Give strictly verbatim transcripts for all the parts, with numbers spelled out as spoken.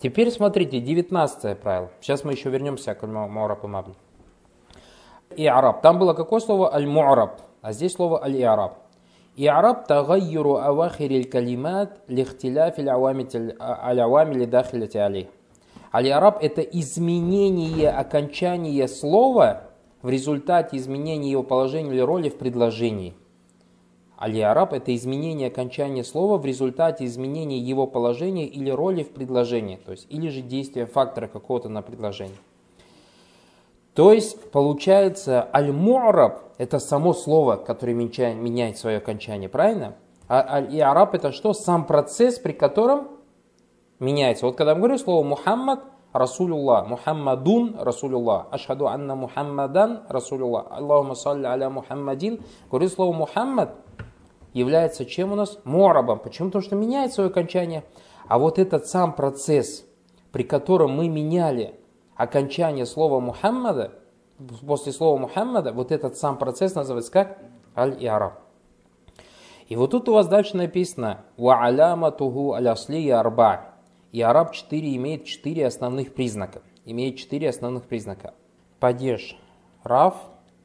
Теперь смотрите, девятнадцатое правило. Сейчас мы еще вернемся к му'раб и мабни. И'раб. Там было какое слово? Аль-му'раб. А здесь слово аль-и'раб. И'раб тагайюру авахириль калимат лихтиляфиль аль-авамили дахиляти алейх. Аль-и'раб это изменение окончания слова в результате изменения его положения или роли в предложении. Аль-и'раб это изменение окончания слова в результате изменения его положения или роли в предложении, то есть или же действия фактора какого-то на предложение. То есть получается аль-му'раб это само слово, которое меняет свое окончание, правильно? А аль-и'раб это что? Сам процесс, при котором меняется. Вот когда я говорю слово Мухаммад, Расулюллах, Мухаммадун, Расулюллах, Ашхаду анна Мухаммадан, Расулюллах, Аллахума салли аля Мухаммадин. Говорю слово Мухаммад является чем у нас? Му'рабом. Почему? Потому что меняет свое окончание. А вот этот сам процесс, при котором мы меняли окончание слова Мухаммада, после слова Мухаммада, вот этот сам процесс называется как? Аль-и'раб. И вот тут у вас дальше написано «Ва аляматуху аляслия арба». И'раб четыре имеет четыре основных признака. Имеет четыре основных признака. Падеж раф,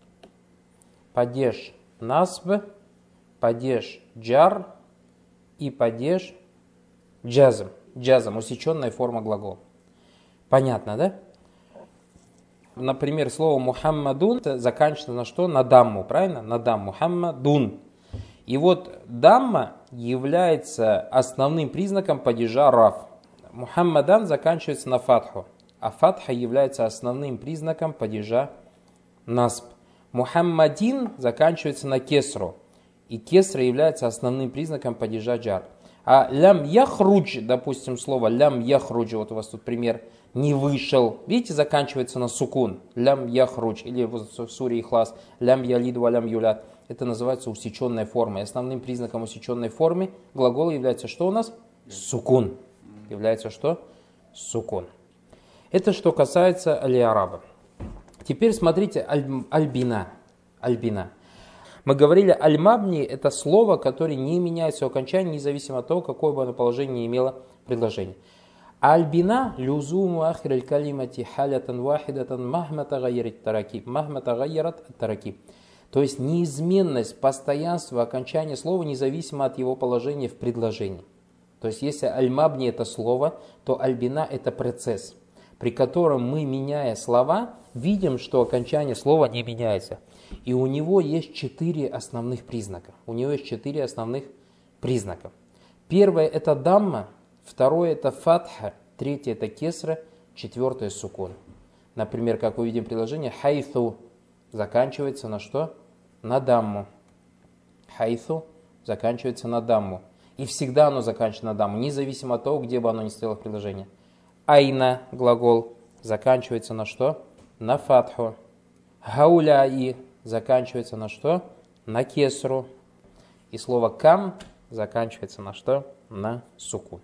падеж насб, падеж джар и падеж джазм. Джазм, усеченная форма глагола. Понятно, да? Например, слово Мухаммадун заканчивается на что? На дамму, правильно? На дамму. Мухаммадун. И вот дамма является основным признаком падежа раф. Мухаммадан заканчивается на фатху, а фатха является основным признаком падежа насб. Мухаммадин заканчивается на кесру, и кесра является основным признаком падежа джар. А лям яхрудж, допустим, слово лям яхрудж, вот у вас тут пример, не вышел, видите, заканчивается на сукун, лям яхрудж, или в суре Ихлас, лям ялид ва лям юлят. Это называется усеченная форма. И основным признаком усеченной формы глагола является что у нас? Сукун. Является что? Сукун. Это что касается аль-и'раба. Теперь смотрите аль-бина. Аль-бина. Мы говорили, аль-мабни это слово, которое не меняет свое окончание, независимо от того, какое бы оно положение имело предложение. Аль-бина люзуму ахир аль-калимати халятан вахидатан махма тагайярат таракиб. Махма тагайярат таракиб. То есть неизменность, постоянство окончания слова независимо от его положения в предложении. То есть если аль-мабни это слово, то аль-бина это процесс, при котором мы, меняя слова, видим, что окончание слова не меняется. И у него есть четыре основных признака. У него есть четыре основных признака. Первое это дамма, второе это фатха, третье это кесра, четвертое сукун. Например, как мы видим предложение, хайθу заканчивается на что? На дамму. Хайθу заканчивается на дамму. И всегда оно заканчивается на дамму, независимо от того, где бы оно ни стояло в предложении. Айна, глагол, заканчивается на что? На фатху. Гауляи заканчивается на что? На кесру. И слово кам заканчивается на что? На суку.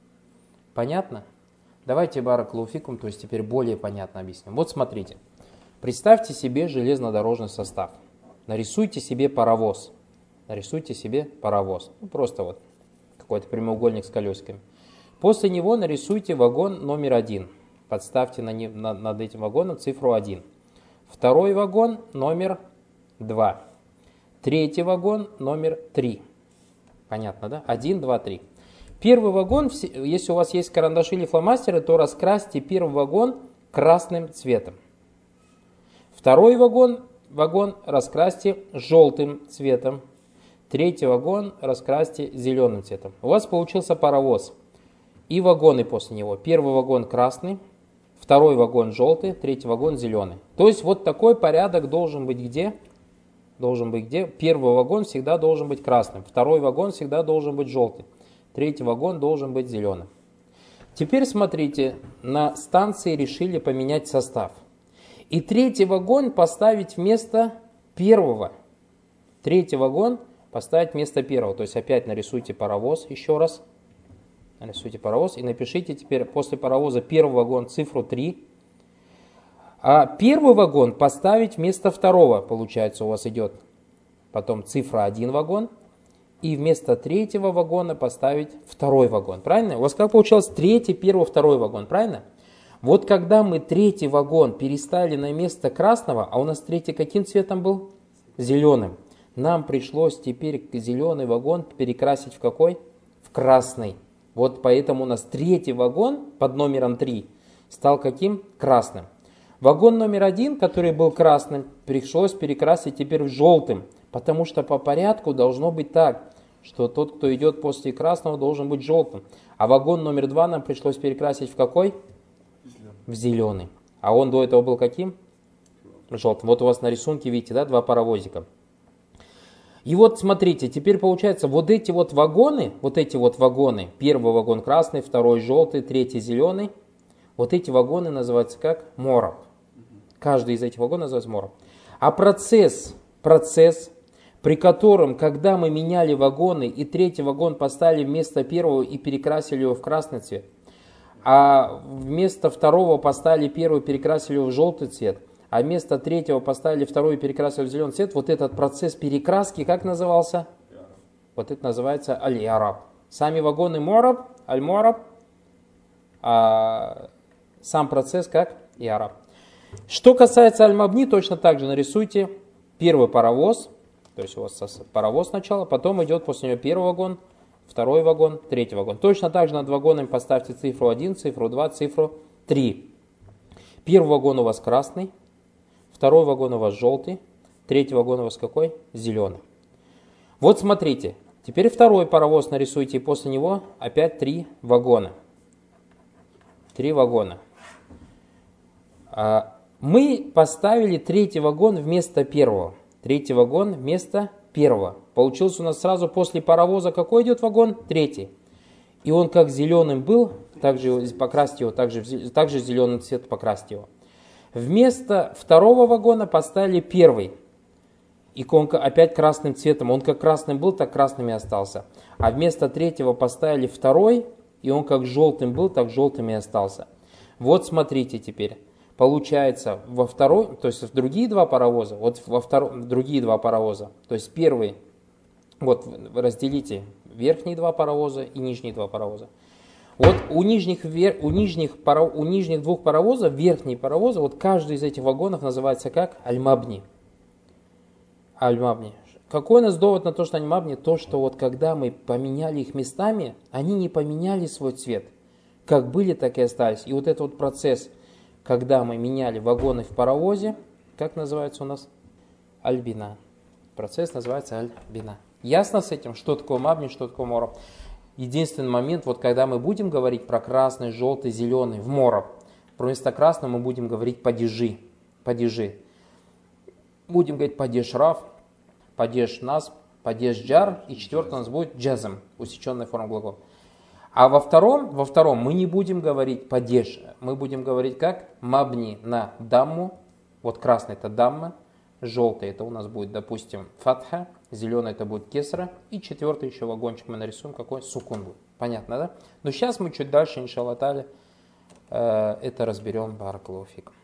Понятно? Давайте баракалуфикум, то есть теперь более понятно объясним. Вот смотрите. Представьте себе железнодорожный состав. Нарисуйте себе паровоз. Нарисуйте себе паровоз. Ну, просто вот какой-то прямоугольник с колесиками. После него нарисуйте вагон номер один. Подставьте на не, на, над этим вагоном цифру один. Второй вагон номер два. Третий вагон номер три. Понятно, да? один, два, три. Первый вагон, если у вас есть карандаши или фломастеры, то раскрасьте первый вагон красным цветом. Второй вагон, вагон раскрасьте желтым цветом. Третий вагон раскрасьте зеленым цветом. У вас получился паровоз. И вагоны после него. Первый вагон красный, второй вагон желтый, третий вагон зеленый. То есть вот такой порядок должен быть где? Должен быть где? Первый вагон всегда должен быть красным. Второй вагон всегда должен быть желтым. Третий вагон должен быть зеленым. Теперь смотрите, на станции решили поменять состав. И третий вагон поставить вместо первого. Третий вагон поставить вместо первого. То есть опять нарисуйте паровоз еще раз. Нарисуйте паровоз и напишите теперь после паровоза первый вагон цифру три. А первый вагон поставить вместо второго. Получается у вас идет потом цифра один вагон. и вместо третьего вагона поставить второй вагон. Правильно? У вас как получалось третий, первый, второй вагон. Правильно? Вот когда мы третий вагон переставили на место красного, а у нас третий каким цветом был? Зеленым. Нам пришлось теперь зеленый вагон перекрасить в какой? В красный. Вот поэтому у нас третий вагон под номером три стал каким? Красным. Вагон номер один, который был красным, пришлось перекрасить теперь в желтым. Потому что по порядку должно быть так, что тот, кто идет после красного, должен быть желтым. А вагон номер два нам пришлось перекрасить в какой? В зеленый. А он до этого был каким? Желтым. Вот у вас на рисунке, видите, да, два паровозика. И вот смотрите, теперь получается, вот эти вот вагоны, вот эти вот вагоны, первый вагон красный, второй желтый, третий зеленый, вот эти вагоны называются как? Мораб. Каждый из этих вагонов называется мораб. А процесс, процесс, при котором, когда мы меняли вагоны и третий вагон поставили вместо первого и перекрасили его в красный цвет, а вместо второго поставили первый и перекрасили его в желтый цвет, а вместо третьего поставили второй и перекрасили в зеленый цвет, вот этот процесс перекраски, как назывался? Вот это называется аль-яраб. Сами вагоны мораб, аль-мораб, а сам процесс как яраб. Что касается аль-мабни, точно так же нарисуйте первый паровоз, то есть у вас паровоз сначала, потом идет после него первый вагон, второй вагон, третий вагон. Точно так же над вагонами поставьте цифру один, цифру два, цифру три. Первый вагон у вас красный, второй вагон у вас желтый, третий вагон у вас какой? Зеленый. Вот смотрите, теперь второй паровоз нарисуйте, и после него опять три вагона. Три вагона. Мы поставили третий вагон вместо первого. Третий вагон вместо первого. Получился у нас сразу после паровоза какой идет вагон? Третий. И он как зеленым был, также покрасить его, также, также зеленый цвет покрасить его. Вместо второго вагона поставили первый. И он опять красным цветом. Он как красным был, так красным и остался. А вместо третьего поставили второй. И он как желтым был, так желтым и остался. Вот смотрите теперь. Получается, во второй, то есть в другие два паровоза, вот во втором, другие два паровоза, то есть первый, вот разделите верхние два паровоза и нижние два паровоза. Вот у нижних, у нижних, паро, у нижних двух паровозов, верхние паровозы, вот каждый из этих вагонов называется как аль-мабни. Аль-мабни. Какой у нас довод на то, что аль-мабни? То, что вот когда мы поменяли их местами, они не поменяли свой цвет. Как были, так и остались. И вот этот вот процесс, когда мы меняли вагоны в паровозе, как называется у нас? Аль-бина. Процесс называется аль-бина. Ясно с этим, что такое мабни, что такое мораб? Единственный момент, вот когда мы будем говорить про красный, желтый, зеленый в мораб, вместо красного мы будем говорить падежи. Падежи. Будем говорить падеж раф, падеж нас, падеж джар, и четвертый у нас будет джазм, усеченная форма глагола. А во втором, во втором мы не будем говорить падеж, мы будем говорить как мабни на дамму, вот красный это дамма, желтый это у нас будет, допустим, фатха, зеленый это будет кесра, и четвертый еще вагончик мы нарисуем, какой сукун будет. Понятно, да? Но сейчас мы чуть дальше, иншаллах та'аля, это разберем. Баракаллаху фикум.